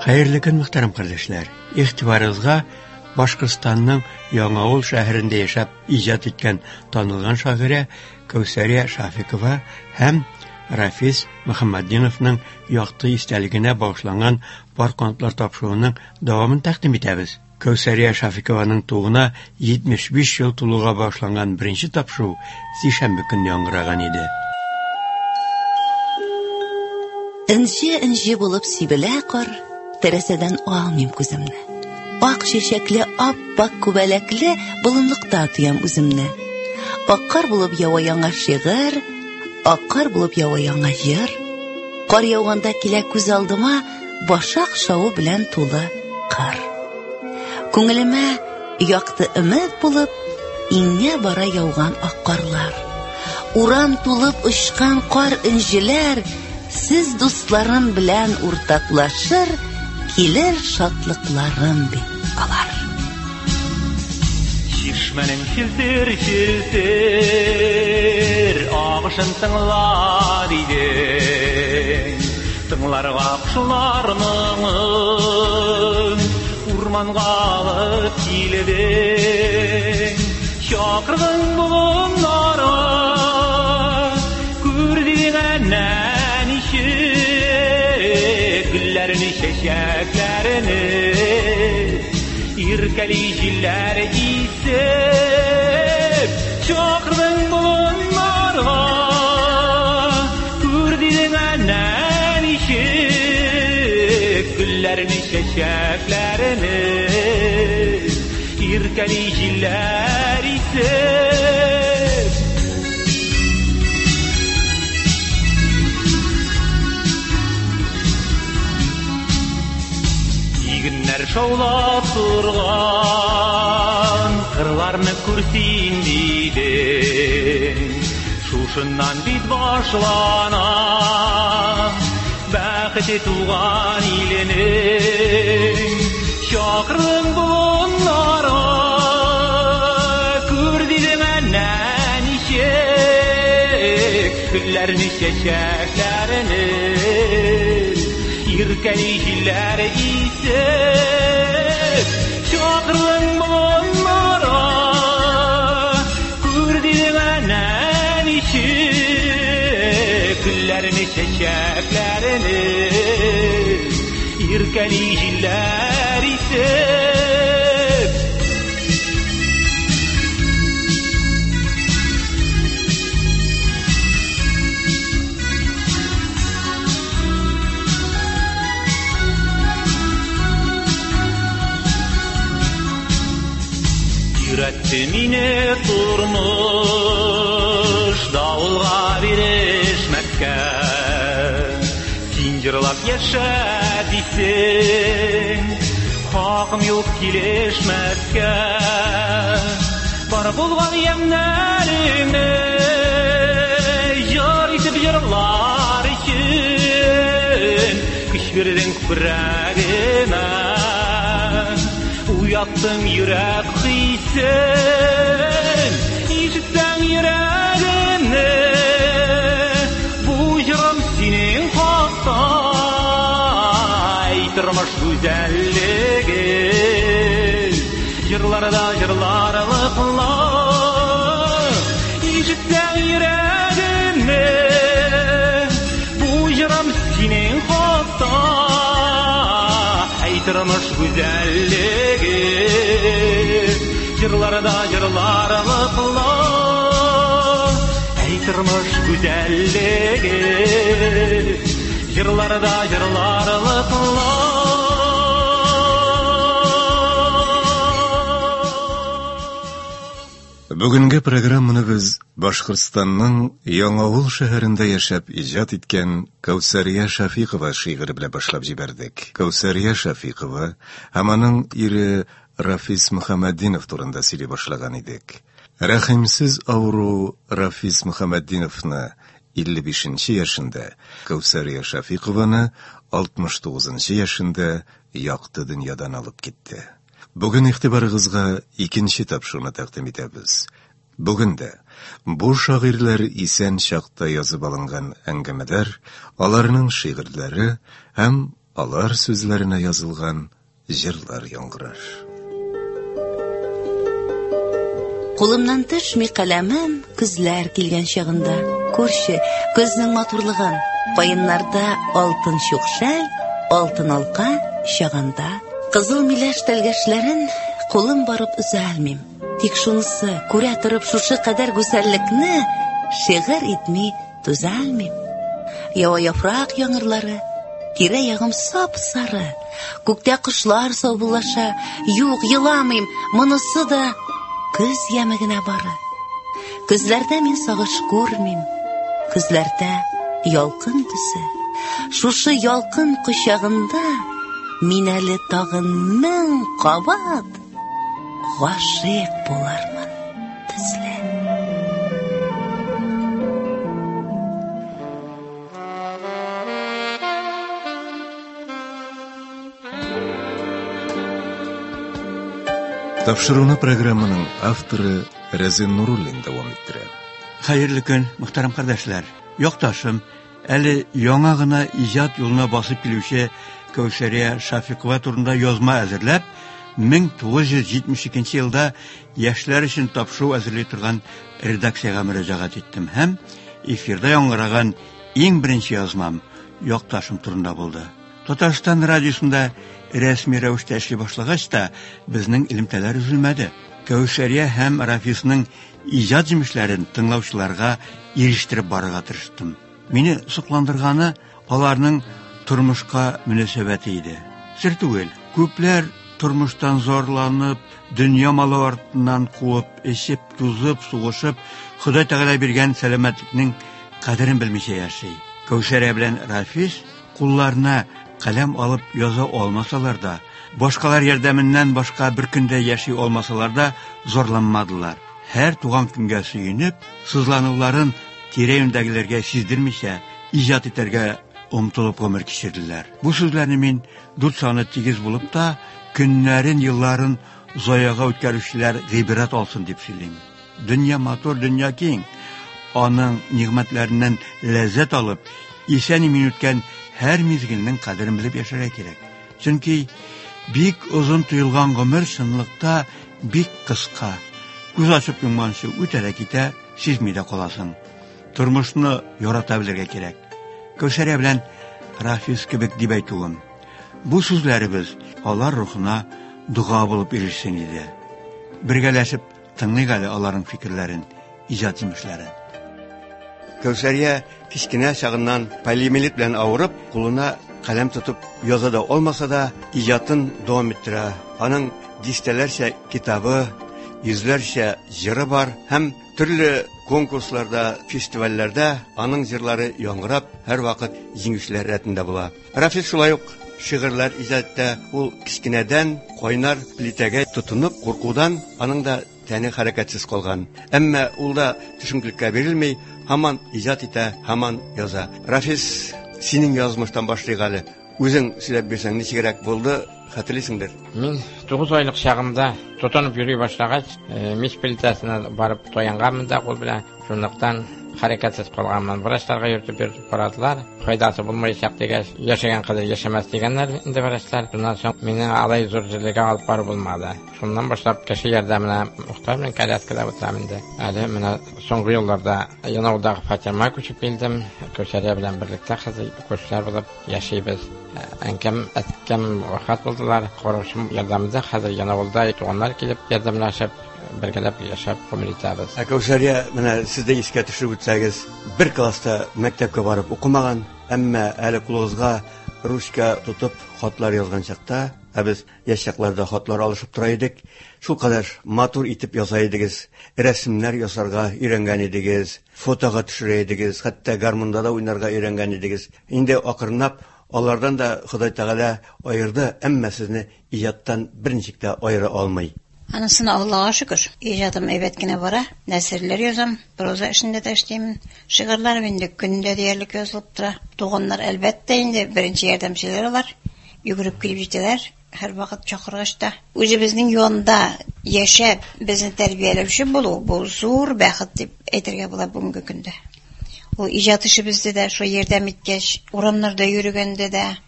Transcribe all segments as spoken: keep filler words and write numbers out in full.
Хәерле көн, мөхтәрәм кардәшләр. Игътибарыгызга Башкортстанның Яңавыл шәһәрендә яшәп иҗат иткән танылган шагыйрә Кәүсәрия Шафикова һәм Рафис Мөхәммәтдиновның якты истәлегенә багышланган пар канатлар тапшыруының дәвамын тәкъдим итәбез. Кәүсәрия Шафикованың тууына җитмеш биш ел тулуга багышланган беренче тапшыру сишәмбе көнне яңгыраган иде. Инҗе-инҗе булып сибелә кар, тәрәсәдән алмыйм күземне. Ак чәчәкле, ап-пак күбәләкле болынлыкта тоям үземне. Аккар булып ява яңа шигырь, аккар булып ява яңа җыр. Кар яуганда килә күз алдыма башак шавы белән тулы кар. Күңелемә якты өмет булып иңнә бара яуган аккарлар. Урам тулып очкан кар инҗеләр, сез дусларым белән уртаклашыр, килер шатлыкларым бит алар. Чишмәнең челтер-челтер агышын тыңлар идең, тыңларга кошларның урманга алып килдең. Чакырдың бугымнары күрдең әнә güllerini, çiçeklerini, irkeli jiller isip çakırdın bunlara, kürdün annen işip güllerini, çiçeklerini, irkeli jiller isip. Günler şaulap turgan kırlarını kursin didin, şuşundan bit başlana bәхете туган иленең. Чакырдың болыннары күрдең әнә ничек гөлләрне, чәчәкләрне, irkeli jiller isip çakırın bolonlara, kürdün annen içip güllerini, çiçeklerini, irkeli jiller isip. Üretti mine turmuş davulga birişmekке, Sinjirlap yaşa disin, Hakım yok kileşmekке. Bar bulgan yemlerini jar itip yırlar için, Kış verdin küpüragime, uyattım yürek hisen, işitten yüreğimde, bu jırım senin hakta, aytırmış güzelliği, jırlarda jırlarlıkla, işitten yüreğimde, bu jırım senin hakta, aytırmış güzelliği, jırlarda jırlarlıkla, aytırmış güzelliği, jırlarda jırlarlıkla. Бүгенге программаны без Башкортстанның Яңавыл шәһәрендә яшәп иҗат иткән Кәүсәрия Шафикова шигыре белән башлап җибәрдек. Кәүсәрия Шафикова һәм аның ире Рафис Мөхәммәтдинов турында сөйли башлаган идек. Рәхимсез авыру Рафис Мөхәммәтдиновны илле бишенче яшендә, Кәүсәрия Шафикованы алтмыш тугызынчы яшендә якты дөньядан алып китте. Бүген игътибарыгызга икенче тапшыруны тәкъдим итәбез. Бүген дә бу шагыйрьләр исән чакта язып алынган әңгәмәләр, аларның шигырьләре һәм алар сүзләренә язылган җырлар яңгырар. Кулымнан төшми каләмем күзләр килгән чагында. Күрше күзнең матурлыгын, каеннарда алтын чукшәл, алтын алка чаганда. Кызыл миләш тәлгәшләрен кулым барып үзәлмим. Тик шунысы, күрә торып шушы кадәр гүзәллекне шигырь итми түзәлмим. Ява яфрак яңгырлары, тирә-ягым сап-сары, күктә кошлар саубуллаша. Юк, еламыйм, монысы да күз ямыгына бары. Күзләрдә мин сагыш күрмим, күзләрдә ялкын төсе. Шушы ялкын кочагында мин әле тагын мең кабат гашыйк булармын төсле. Тапшыруны программаның авторы Рәзин Нуруллин дәвам иттерә. Хәерле көн, мөхтәрәм кардәшләр. Якташым, әле яңа гына иҗат юлына басып килүче Кәүсәрия Шафикова турында язма әзерләп, мең тугыз йөз җитмеш икенче елда яшьләр өчен тапшыру әзерли торган редакциягә мөрәҗәгать иттем һәм эфирда яңгыраган иң беренче язмам якташым турында булды. Татарстан радиосында рәсми рәвештә эшли башлагач та безнең элемтәләр үзелмәде. Кәүсәрия һәм Рафисның иҗат җимешләрен тыңлаучыларга ирештереп барырга тырыштым. Мине сокландырганы аларның тормышка мөнәсәбәте иде. Сер түгел, күпләр тормыштан зарланып, дөнья малы артыннан куып, эчеп, тузып, сугышып, Ходай Тәгалә биргән сәламәтлекнең кадерен белмичә яши. Кәүсәрия белән Рафис кулларына каләм алып яза алмасалар да, башкалар ярдәменнән башка бер көндә яши алмасалар да зарланмадылар. Һәр туган көнгә сөенеп, сызлануларын тирә-юньдәгеләргә сиздермичә иҗат итәргә омтылып гомер кичерделәр. Бу сүзләрне мин дүрт саны тигез булып та, көннәрен, елларын заяга үткәрүчеләр гыйбрәт алсын дип сөйлим. Дөнья матур, дөнья киң. Аның нигъмәтләреннән ләззәт алып, исән-имин үткән һәр мизгелнең кадерен белеп яшәргә кирәк. Чөнки бик озын тоелган гомер чынлыкта бик кыска. Күз ачып йомганчы үтә китә, сизми дә каласың. Тормышны ярата белергә кирәк. Кәүсәрия белән Рафис кебек дип әйтүем. Бу сүзләребез алар рухына дуга булып ирешсен иде. Бергәләшеп тыңлыйк әле аларның фикерләрен, иҗат җимешләрен. Кәүсәрия кичкенә чагыннан полиомиелит белән авырып, кулына каләм тотып яза да алмаса да, иҗатын дәвам иттерә. Аның дистәләрчә китабы, йөзләрчә җыры бар һәм төрле конкурсларда, фестивальләрдә аның җырлары яңгырап, һәр вакыт җиңүчеләр рәтендә була. Рафис шулай ук шигырьләр иҗатта ул кичкенәдән кайнар плитәгә тотынып куркудан аның да тәне хәрәкәтсез калган. Әмма ул да төшенкелеккә бирелми, һаман иҗат итә, һаман яза. Рафис, синең язмыштан башлыйк әле. Үзең сөйләп бирсәң ничегрәк булды, хәтерлисеңдер? Мин тугыз айлык чагымда тотынып йөри башлагач, мич плитәсенә барып таянганмын да кул белән. Шунлыктан хәрәкәтсез калганмын. Врачларга йөртеп йөртеп карадылар. Файдасы булмаячак дигәч, яшәгән кадәр яшәмәс дигәннәр инде врачлар. Шуннан соң мине алай зур җирлегә алып барып булмады. Шуннан башлап кеше ярдәменә мохтар белән коляскада утырам инде. Әле менә соңгы елларда Янаудагы фатирма күчеп килдем. Кәүсәрия белән берлектә хәзер күчләр булып яшибез. Әнкәм, әткәм вафат булдылар. Карашым ярдәмендә хәзер Янаулда туганнар килеп ярдәмләшеп бергәләп яшәп гомер итәбез. Кәүсәрия, менә сез дә искә төшереп үтсәгез, бер класста мәктәпкә барып укымаган, әмма әле кулыгызга ручка тотып хатлар язган чакта, ә без яшь чакларда хатлар алышып тора идек. Шул кадәр матур итеп яза идегез, рәсемнәр ясарга өйрәнгән идегез, фотога төшерә идегез, хәтта гармунда да уйнарга өйрәнгән идегез. Инде акырынлап алардан да Ходай Тәгалә аерды, әмма сезне иҗаттан берничек тә аера алмый. Анысына Аллаһка шөкер. Иҗатым әйбәт кенә бара. Нәсерләр язам, проза эшендә дә эшләймен. Шигырьләр инде көндә диярлек язылып тора. Туганнар әлбәттә инде беренче ярдәмчеләр бар. Йөгереп килеп җитәләр. Һәр вакыт чакыргач та. Үзебезнең янда яшәп, безне тәрбияләүче булу, бу зур бәхет дип әйтергә була бүгенге көндә. Ул иҗат эшебездә дә шул ярдәм иткәч, урамнарда йөргәндә дә,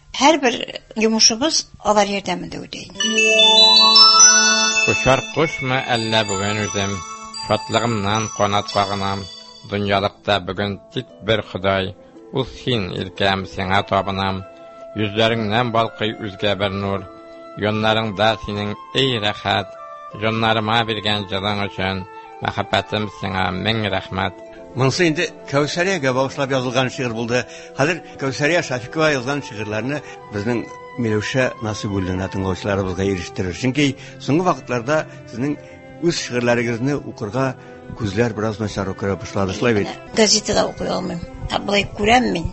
Her bir yumuşumuz alar yardımında ödeyin. Uçar kuş mu elle bugün üzüm, şatlığımdan qonat bağınam, dünyalıkta bugün tek bir Xuday, ul sin ilkem sana tabınam, yüzlerinden balqıy üzge bir nur, yonlarında senin ey rahat, jonlarıma birgen jılın üçün, muhabbetim sana min rahmat. Monсы инде Кәүсәргә багышлап язылган шигырь булды. Хәзер Кәүсәрия Шафикова язган шигырьләрне безнең Миләүшә Насыйбуллина тыңлаучыларыбызга ирештирер. Чөнки соңгы вакытларда сезнең үз шигырьләрегезне укырга күзләр бераз начар укыра башлады, шулай бит? Газетада укый алмыйм. Булай күрәм мин.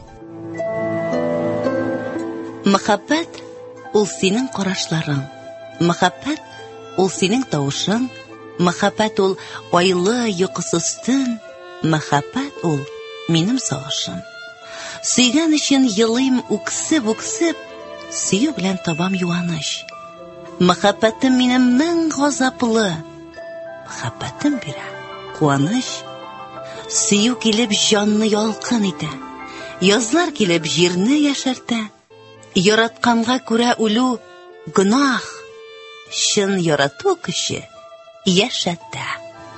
Мөхәббәт ул синең карашларың. Мөхәббәт ул синең тавышың. Мөхәббәт ул айлы йокысыз төн. Мөхәббәт ул минем сагышым. Сөйгән өчен елыйм үксеп-үксеп, сөю белән табам юаныч. Мөхәббәтем минем мең газаплы. Мөхәббәтем бирә куаныч. Сөю килеп җанны ялкын итә. Язлар килеп җирне яшәртә. Яратканга күрә үлү гөнаһ. Шын ярату кеше яшәтә.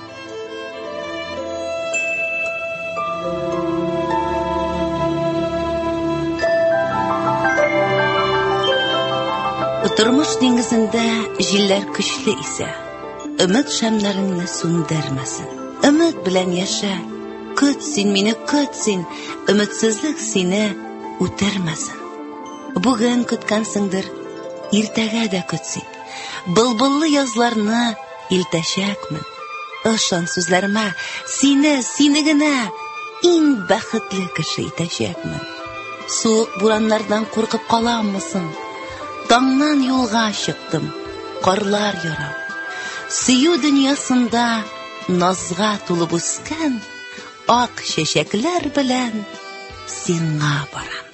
Тормыш диңгезендә җилләр көчле исә, өмет шәмнәреңне сүндермәсен. Өмет белән яшә, көт син мине, көт син, өметсезлек сине үтермәсен. Бүген көткәнсеңдер, иртәгә дә көт син. Былбыллы язларны илтәчәкмен. Ышан сүзләремә, сине, сине генә иң бәхетле кеше итәчәкмен. Суык бураннардан куркып каламмысың? Таңнан юлга чыктым, карлар ярам. Сөю дөньясында назга тулып үскән ак чәчәкләр белән сиңа барам.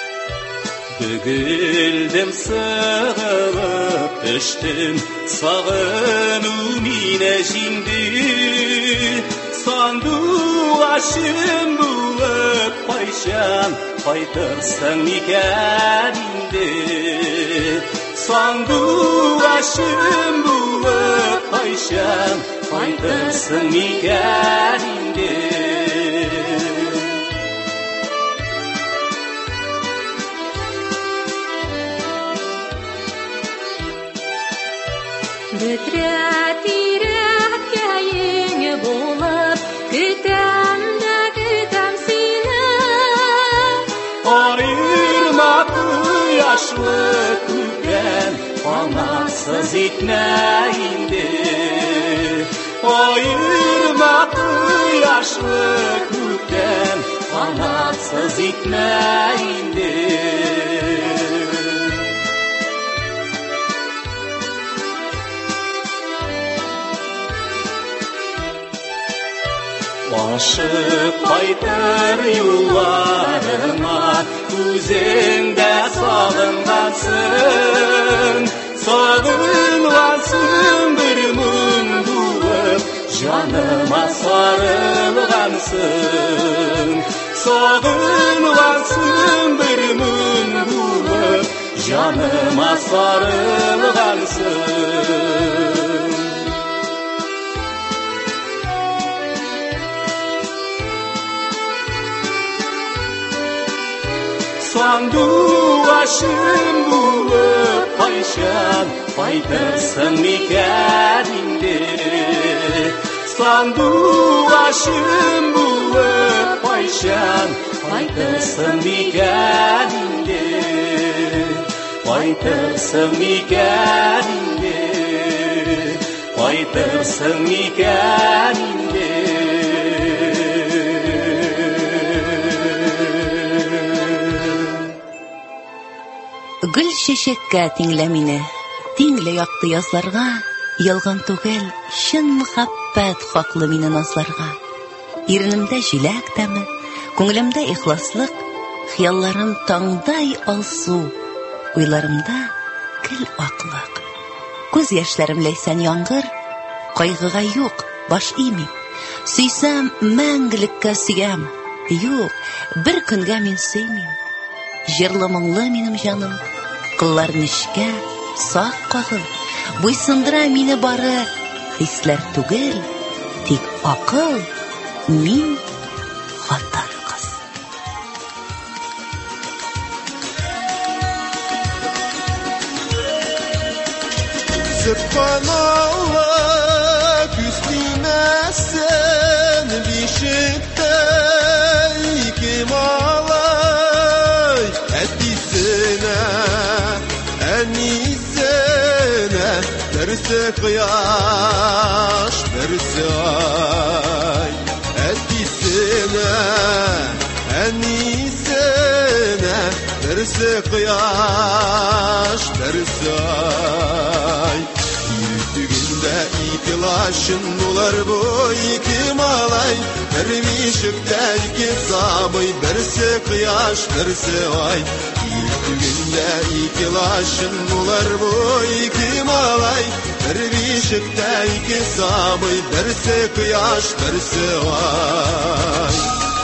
Бөгелдем сығылып іштім, сағыну мине жинді. Сандуғашым болып пайшан, қайтырсың мекен инде. Сандуғашым болып пайшан, қайтырсың мекен инде. Бүтрәт ирек кәйеңе болып, көтәм дә көтәм сине. Ayırma yaşlı күтәм, анасыз итмә инде. Ayırma yaşlı күтәм, анасыз итмә инде. Ашып қайтыр юлларыма, күзеңдә сағынғансың. Сағынғансың бір мұң болып, жаныма сарылғансың. Сағынғансың бір мұң болып, жаныма сарылғансың. Сандуғашым болып пайшан, қайтырсың мекен инде. Сандуғашым болып пайшан, қайтырсың мекен инде. Қайтырсың мекен инде. Қайтырсың мекен инде. Гүл чәчәккә тиңлә мине, тиңле якты язларга, ялган түгел, шын мөхәббәт хаклы мине назларга. Иренемдә җиләк тәме, күңелемдә ихласлык, хыялларым таңдай алсу, уйларымда көл аклык. Күз яшьләрем ләйсән яңгыр, кайгыга юк, баш имим. Сөйсәм мәңгелеккә сөям, юк, бер көнгә мин сөймим. Җырлы моңлы минем җаным, кыллар нечкә, сак кагыл, буйсындыра мине бары хисләр түгел, тик акыл, мин хатын кыз. Subhanallah küstümesin bişikte iki malay ettisine enisine derse kıyaş derse ay ettisine enisine derse kıyaş derse ay Yüzüğünde itilaşın olar bu iki malay Dervişikte iki sabıy derse kıyaş derse ay Yüzüğünde itilaşın olar bu iki malay Dervişikte iki sabıy derse kıyaş derse ay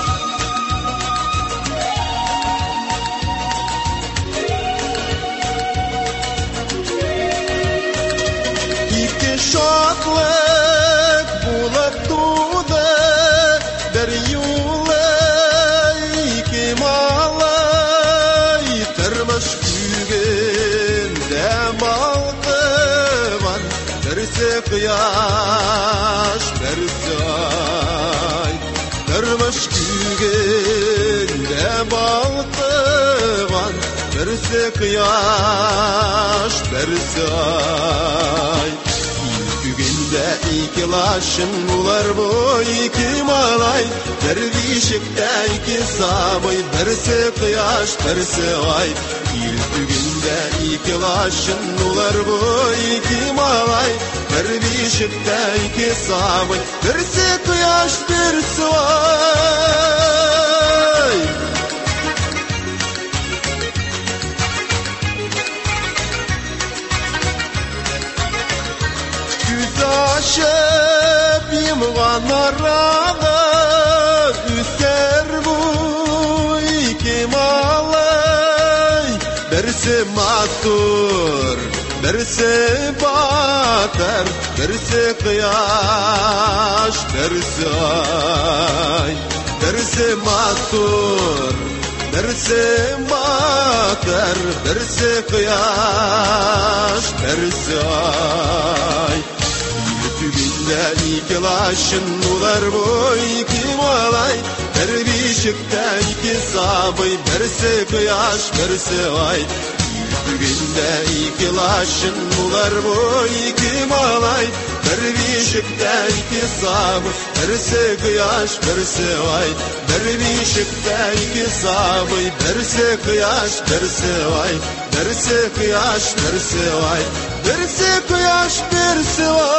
Şatlık bulup tuğdu bir yolu iki malay Tırmış gügünde balkıvan derse kıyaş derse ay Tırmış gügünde balkıvan derse kıyaş derse ay Gügünde iki laşın ular bu iki malay Dervişikte iki sabıy derse kıyaş derse ay Gügünde iki laşın ular bu iki malay Dervişikte iki sabıy derse kıyaş derse ay Aşıp yımğanlarada üsker bu iki malay Berse matur, berse batar, berse kıyaş, berse ay Berse matur, berse batar, berse kıyaş, berse ay Yüzüğünde iki laşın ular bu iki malay Dervişikte iki sabıy berse kıyaş berse ay Yüzüğünde iki laşın ular bu iki malay Dervişikte iki sabıy berse kıyaş berse ay Dervişikte iki sabıy berse kıyaş berse ay Berse kıyaş berse ay Berse kıyaş berse ay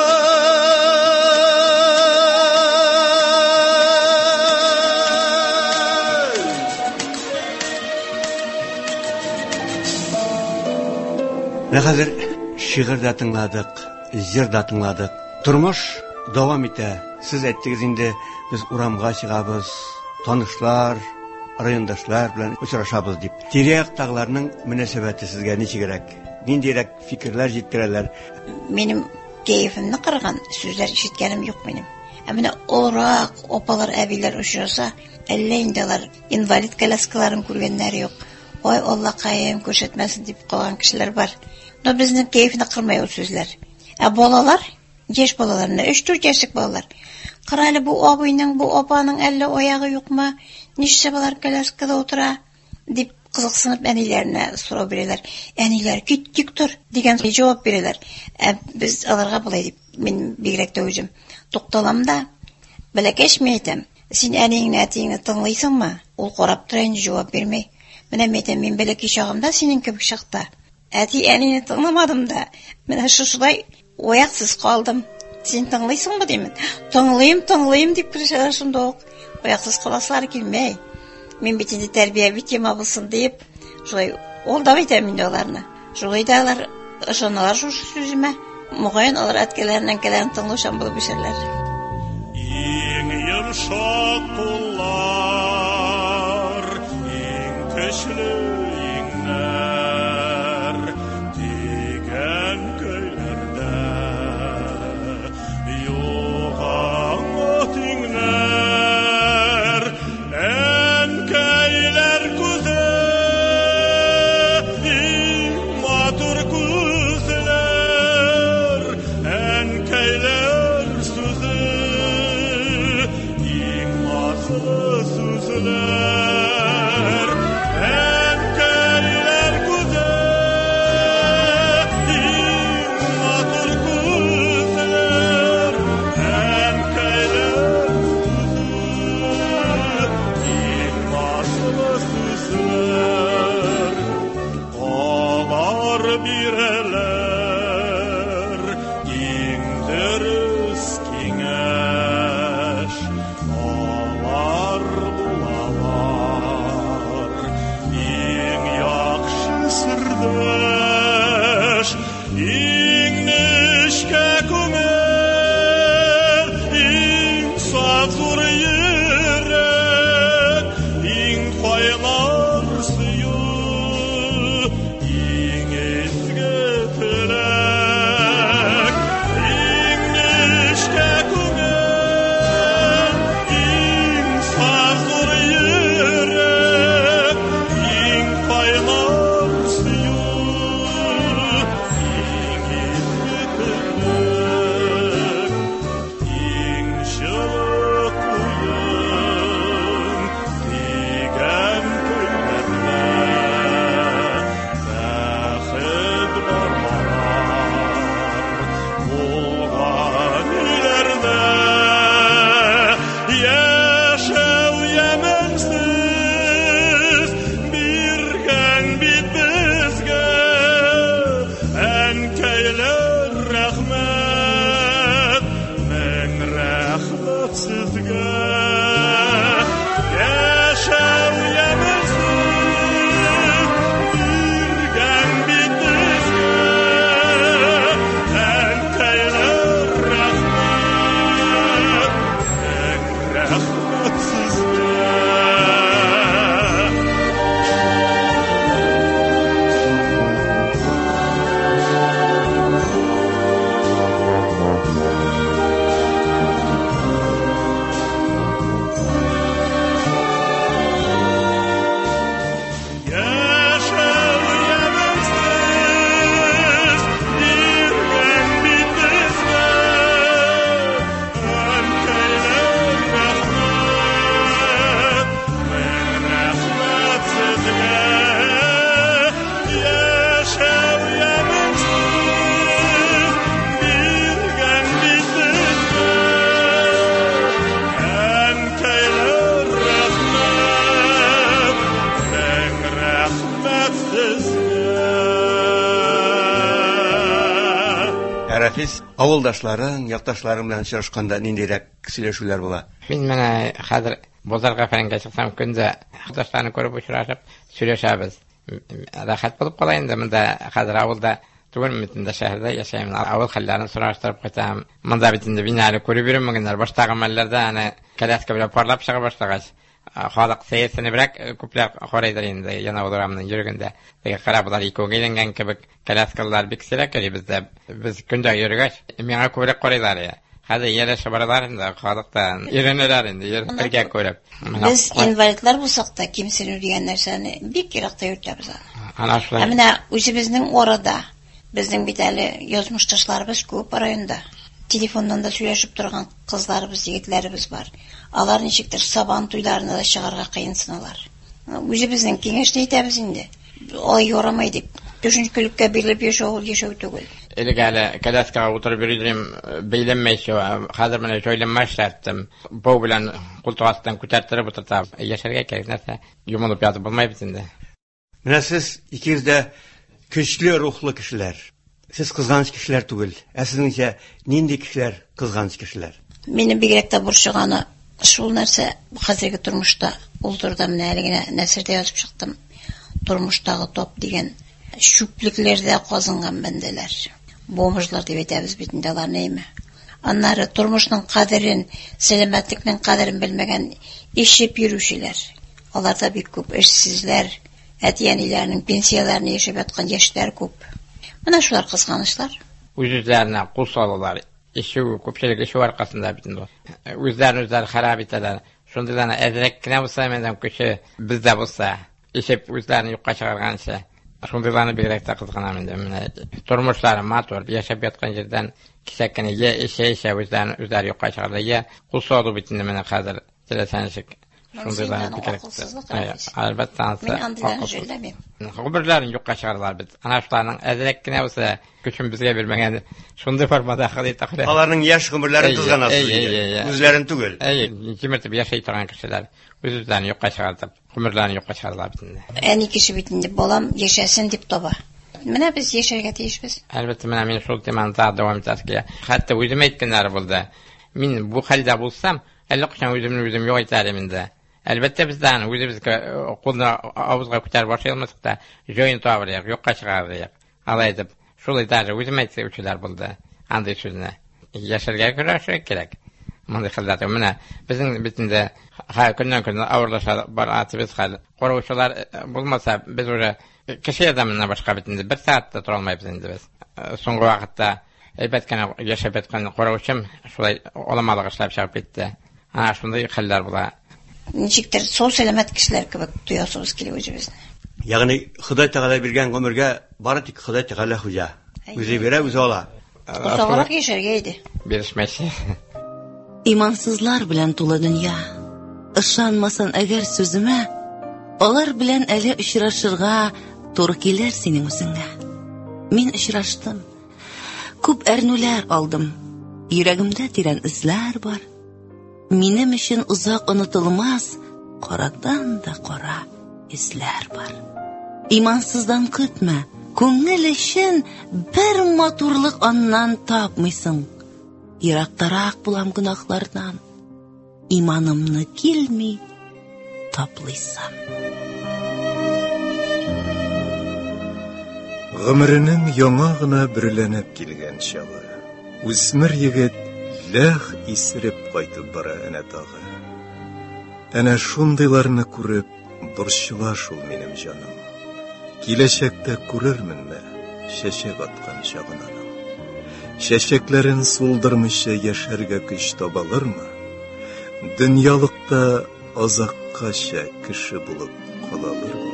Ne kadar şiir de tınladık, jir de tınladık. Turmuş devam ete. Siz ettiniz indi biz uramga çıgabız, tanışlar, rayondaşlar bilen uçraşabız dip. Direk tağlarının münasebeti sizge neçe gerek? Nindirek fikirler jettireler. Benim keyfimni qırgan sözler işitkenim yok benim. Amina orak, opalar, abiler uçursa, elleyindeler invalid kalaskaların kurgenleri yok. Oy Allah kayem köşetmesin deyip kalan kişiler var. No bizning keyfini qırmay o sözler. E bolalar, geç bolalarına, üç dört yaşlık bolalar. Qıraylı bu abuyning, bu opanın elle oyağı yok mu? Nişse balar kalaskada otura deyip kızıksınıp enilerine soru verirler. Eniler git git dur degen cevap verirler. E biz alarga bulay deyip benim bigrek dövücüm. Doktalam da bilekeşmeydim. Sen eningni etiyini tınlıysan mı? Ol korap durayınca cevap vermey. Мен әмеден мен бәләки шағымда сенің кебек шықты. Әти әнені тыңламадым да. Мен шушылай ояқсыз қалдым. Сен тыңлайсың ба деймін. Тыңлайым, тыңлайым деп күрешелер шында оқ. Ояқсыз қаласылар келмей. Мен бетінде тәрбие бетем абылсын deyip, шулай олдап айтам енді оларына. Шулай да алар ышаналар шушы сөзіме. Мұғайын олар әткелерінен келерін тыңлаушан болып өшерлер. Ең йымшақ қоллар, ең көшілі бирелер иң дөрес киңәш алар булалар иң яхшы сырдаш иң нечкә күңел иң саф зур йөрәк иң кайнар сөю иң изге теләк иң нечкә күңел иң саф зур йөрәк иң кайнар сөю иң изге теләк иң жылы куйын тигән күлләрдә бәхет бармалар булган өйләрдә яшәү ямансыз биргән бит безгә әнкәйләр рәхмәт мең рәхмәт сезгә яшәү ямансыз биргән бит безгә әнкәйләр рәхмәт мең рәхмәт сезгә яшәү ямансыз биргән бит безгә әнкәйләр рәхмәт мең рәхмәт сезгә яшәү ямансыз биргән бит безгә әнкәйләр рәхмәт мең рәхмәт сезгә Рафис, авылдашларың, якташларың белән очрашканда ниндирәк сөйләшүләр була? Мин менә хәзер базарга фәнгә чыксам, көндә хәдәшләрне күреп очрашып, сөйләшәбез. Рәхәт булып кала инде монда хәзер авылда түгел митендә шәһәрдә яшәйм. Авыл хәлләрен сораштырып кайтам. Монда бит инде биналы күреп йөрмәгәннәр. Баштагы мәлләрдә аны кәләскә белән парлап чыга башлагач, халык сәясәтне бирәк күпләр карыйдыр инде яна урамның йөргәндә. Теге карабылар икәүгә әйләнгән кебек кәләскәләр бик сирәк кери бездә. Без көндә йөргәч, миңа күбрәк карыйлар я. Хәзер ярышы барлар инде халыктан иренәләр инде йөргәнгә күреп. Без инвалидлар булсак та кимсенү дигән нәрсәне бик еракта йөртәбез аны. Ана шулай. Ә менә үзебезнең арада безнең бит әле язмышташларыбыз күп районда. Телефоннан да сөйләшеп торган кызларыбыз, егетләребез бар. Алар ничектер сабан туйларына да чыгарга кыйынсыналар. Үзебезнең киңәшне әйтәбез инде. Ай ярамай дип, төшенчәлеккә бирелеп яшәү яшәү түгел. Элегәле кәләскәгә утырып йөридем, бәйләнмәйчә, хәзер менә җайланма эшләттем. Бу белән култыгастан күтәртереп утыртам. Яшәргә кирәк нәрсә, юмылып ятып булмай бит инде. Менә сез икегез дә көчле рухлы кешеләр. Сез кызганыч кешеләр түгел. Ә сезнеңчә нинди кешеләр кызганыч кешеләр? Минем бигрәк тә борчыганы шул нәрсә хәзерге тормышта ул турыда менә әле генә нәсердә язып чыктым. Тормыштагы топ дигән шүплекләрдә казынган бәндәләр. Бомжлар дип әйтәбез бит инде алар нәйме. Аннары тормышның кадерен, сәламәтлекнең кадерен белмәгән ишеп йөрүчеләр. Аларда бик күп эшсезләр, әтияниләрнең пенсияләрен яшәп яткан яшьләр күп. Менә шулар кызганычлар. Үзләренә кул салалар. Ише күпчелек ише аркасында бит инде. Үзләрен үзләр харап итәләр. Шундыйларны әзрәк кенә булса, мәдәм көче бездә булса, ишеп үзләрен юкка чыгарганча, шундыйларны бигрәк тә кызганам инде. Менә тормышлары матур, яшәп яткан җирдән кисәк кенә я ише-ише үзләрен үзләр юкка чыгарды, я кул салу бит инде менә хәзер теләсәнчик. Шундыйларны бигрәк. Әлбәттә, Мин андыйларны җирләмим. Хәбәрләрен юкка чыгарлар бит. Ана шуларның әзрәк кенә булса, көчен безгә бирмәгән шундый формада хәл итә. Аларның яшь гомерләрен кызганасыз. Үзләрен түгел. Әй, кимертеп яшәй торган кешеләр үзләрен юкка чыгартып, гомерләрен юкка чыгарлар бит инде. Әни кеше бит инде балам яшәсен дип таба. Менә без яшәргә тиешбез. Әлбәттә, менә мин шул теманы тағы дәвам итәргә. Хәтта үзем әйткәннәр булды. Мин бу хәлдә булсам, әллә качан үземне үзем юк итәрем инде. Әлбәттә, бездән үзебезгә кулны авызга күтәреп башламасак та, җыен табырык, юкка чыгарырык. Алай дип, шулай даже үзем әйтүчеләр булды. Андый сүзне. Яшәргә көрәшә кирәк. Мондай хәлдә менә безнең битендә һәр көннән көн авырлаша бар атыбыз хәл. Караучылар булмаса, без уже кеше адамына башка битендә бер сәгатьтә тора алмыйбыз инде без. Соңгы вакытта әйбәт кенә яшәп яткан караучым шулай аламалык эшләп чыгып китте. Ана шундай хәлләр була. Ничектер сол сәламәт кешеләр кебек тоясыбыз килә үзебезне. Ягъни Ходай Тәгалә биргән гомергә бары тик Ходай Тәгалә хуҗа. Үзе бирә, үзе ала. Озаграк яшәргә иде. Бирешмәсе. Имансызлар белән тулы дөнья. Ышанмасын әгәр сүземә, алар белән әле очрашырга туры килер синең үзеңә. Мин очраштым. Күп әрнүләр алдым. Йөрәгемдә тирән эзләр бар. Минем өчен узак онытылмас, карадан да кара эзләр бар. Имансыздан көтмә, күңел өчен бер матурлык аннан тапмыйсың. Ерактарак булам гынахлардан, иманымны килми таплыйсам. Гомеренең яңа гына берләнеп килгән чагы, үсмер егет ләх исереп кайтып бара әнә тагы. Әнә шундыйларны күреп, борчыла шул минем җаным. Киләчәктә күрерменме чәчәк аткан чагын аның. Чәчәкләрен сулдырмыйча яшәргә көч табалырмы? Дөньялыкта азаккача кеше булып калалырмы?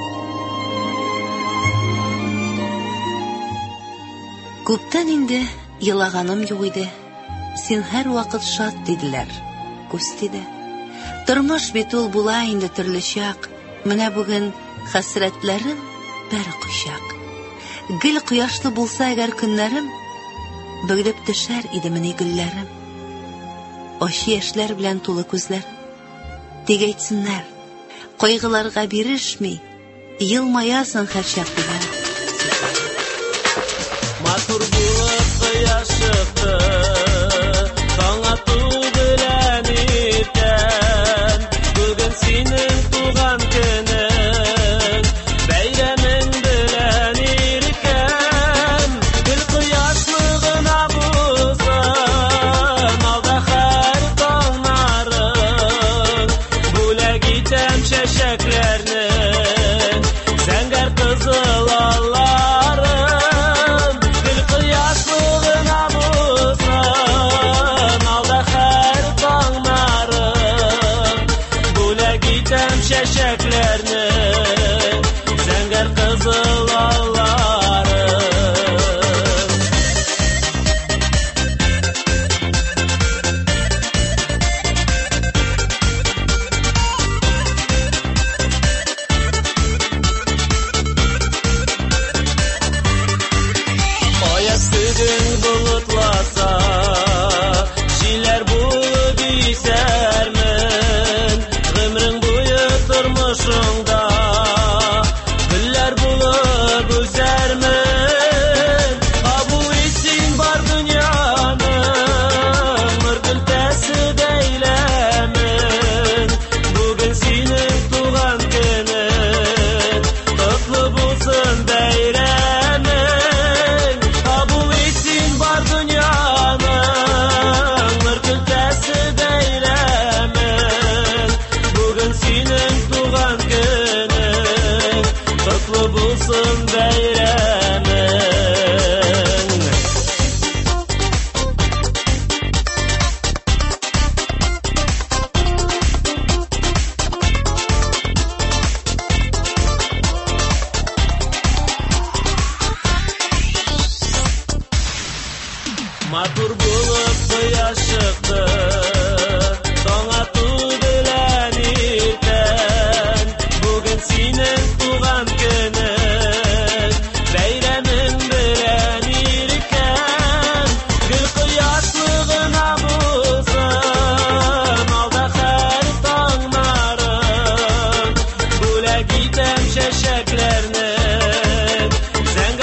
Күптән инде елаганым юк иде. Син һәр вакыт шат диделәр. Күстиде. Тормыш бит ул була инде төрле чак. Менә бүген хәсрәтләрем бер кучак. Гел кояшлы булса әгәр көннәрем, бөгелеп төшәр иде мине гөлләрем. Ачы яшьләр белән тулы күзләр. Тик әйтсеннәр, кайгыларга бирешми, елмаясың һәр чак дигән. Матур булып кояш чыкты, таң ату белән иртән. Бүген синең туган көнең, бәйрәмең белән иркән. Гөл кояшлыгына бузын, алда һәр таңнарың. Бүләк итәм чәчәкләрне, зәңгәр кызыл алларым. Гөл кояшлыгына бузын, алда һәр таңнарың. Бүләк итәм чәчәкләрне, зәңгәр кызыл алларым. Аяз түгел болытласа, җилләр булып исәрмен. Гомрең буе тормышыңда, гөлләр булып үсәрмен. Кабул итсин бар дөньяның, нур көлтәсе бәйләмен. Бүген синең туган көнең, котлы булсын бәйрәмең. Кабул итсин бар дөньяның, нур көлтәсе бәйләмен. Бүген синең туган көнең, котлы булсын бәйрәмең. Матур булып кояш чыкты, таң ату белән иртән. Бүген синең туган көнең, бәйрәмең белән иркән. Гөл кояшлыгына бузын, алда һәр таңнарың. Бүләк итәм чәчәкләрне, зәңгәр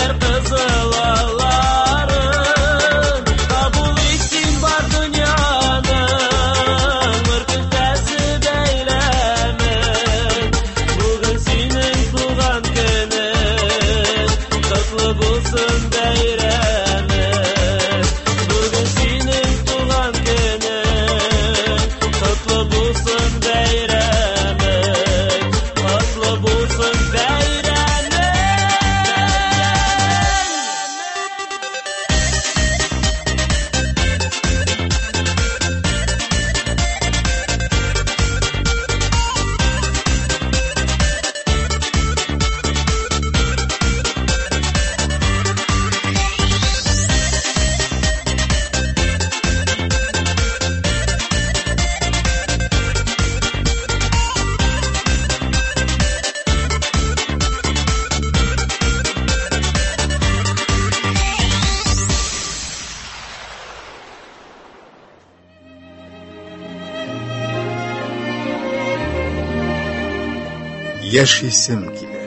bulsun bayramiz. Bugün senin tuğan günün, kutlu bulsun bayramiz, kutlu bulsun bayramiz. Yaşaysim kile.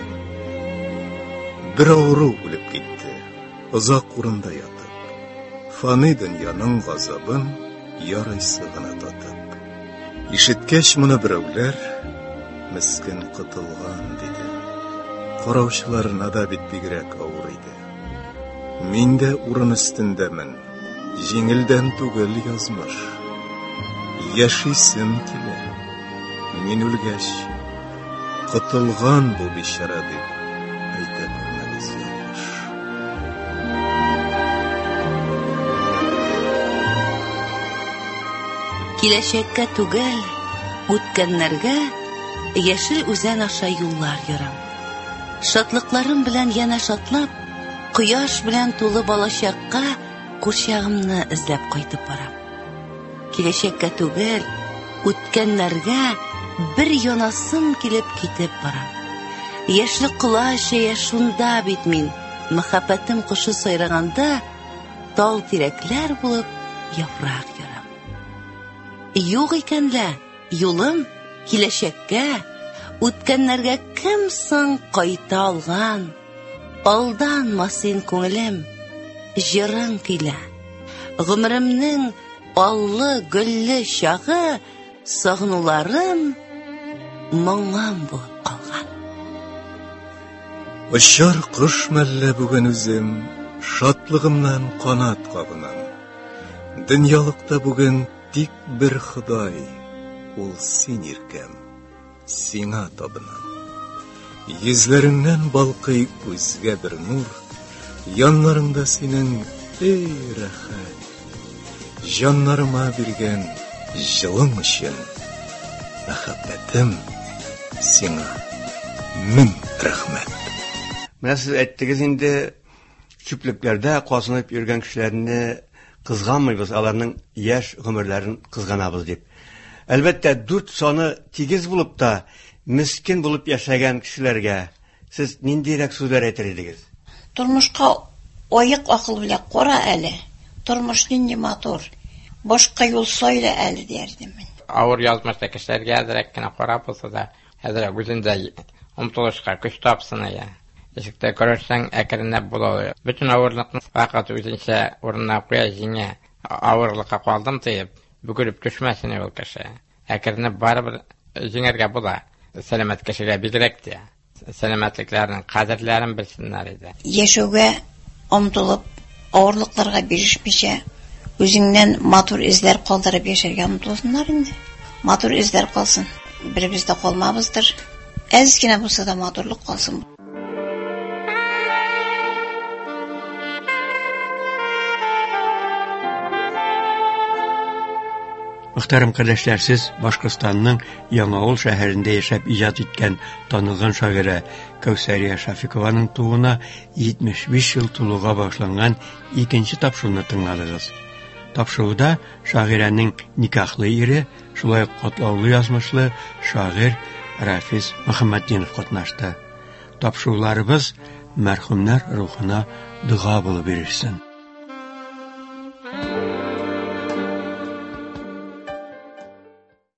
Bir avru ölüp gitti. Uzak urunda yatıp. Fani dünyanın gazabın yaraysığına tatıp. İşitkeş mını birovler miskin kıtılgan dedi. Koravşılarına da bitbigirek avuruydu. Minde urun üstündemin. Jingilden tugel yazmış. Yaşaysim kile. Min ülgeş Kutulgan bu bişara dip ayta bilmemiz yanlış. Киләчәккә түгел, үткәннәргә яшел үзән аша юллар йөрәм. Шатлыкларым белән янә шатлап, кояш белән тулы балачакка күршәгемне эзләп кайтып барам. Киләчәккә түгел, үткәннәргә bir янасым килеп китеп барам. Яшьлек кыла шәя шунда бит мин, мәхәббәтем кушы сайраганда, тал тирәкләр булып яфрак ярам. Юк икән лә юлым киләчәккә, үткәннәргә кем соң кайта алган? Алданма син күңелем, җырың килә. Гомремнең аллы гөлле чагы, сагынуларым моңам булып калган. Ұшар құш мәллә бүген үзем, шатлығымнан қанат қабынам. Дүниялықта бүген тик бір Худай, ул син иркәм, сиңа табынам. Йөзләреңнән балкый күзгә бер нур, яннарыңда синең эй рәхәт. Җаннарыма биргән җылың өчен, мәхәббәтем сиңа мең рәхмәт. Менә сез әйттегез инде, чүплекләрдә касынып йөргән кешеләрне кызганмыйбыз, аларның яшь гомерләрен кызганабыз дип. Әлбәттә, дүрт саны тигез булып та, мискин булып яшәгән кешеләргә сез ниндирәк сүзләр әйтер идегез? Тормышка оек акыл белән кара әле. Тормыш нинди матур. Башка юл сайла әле дiyerdim мен. Авыр язмышта кешеләргә әзрәк кенә карап булса да, әзрәк үзендә омтылышка көч тапсын я. Ишектә көрәшсәң әкренләп була. Bütün авырлыкны вакыт үзенчә урынына куя җиңә. Авырлыкка калдым тиеп, бүгелеп төшмәсен ул кеше. Әкренләп барыбер җиңәргә була. Сәламәт кешегә бигрәк тә. Сәламәтлекләрнең кадерләрен белсеннәр иде. Яшәүгә омтылып, авырлыкларга бирешмичә, үзеңнән матур эзләр калдырып яшәргә омтылсыннар инде. Матур эзләр калсын. Бер-бездә калмабыздыр. Әз генә булса да матурлык калсын. Мөхтәрәм кардәшләр, сез Башкортстанның Яңавыл шәһәрендә яшәп иҗат иткән танылган шагыйрә Кәүсәрия Шафикованың тууына җитмеш биш ел тулуга башланган икенче тапшыруны тыңладыгыз. Тапшыруда шагыйрәнең никахлы ире, шулай ук катлаулы язмышлы шагыйрь Рафис Мөхәммәтдинов катнашты. Тапшыруларыбыз мәрхүмнәр рухына дуга булып ирешсен.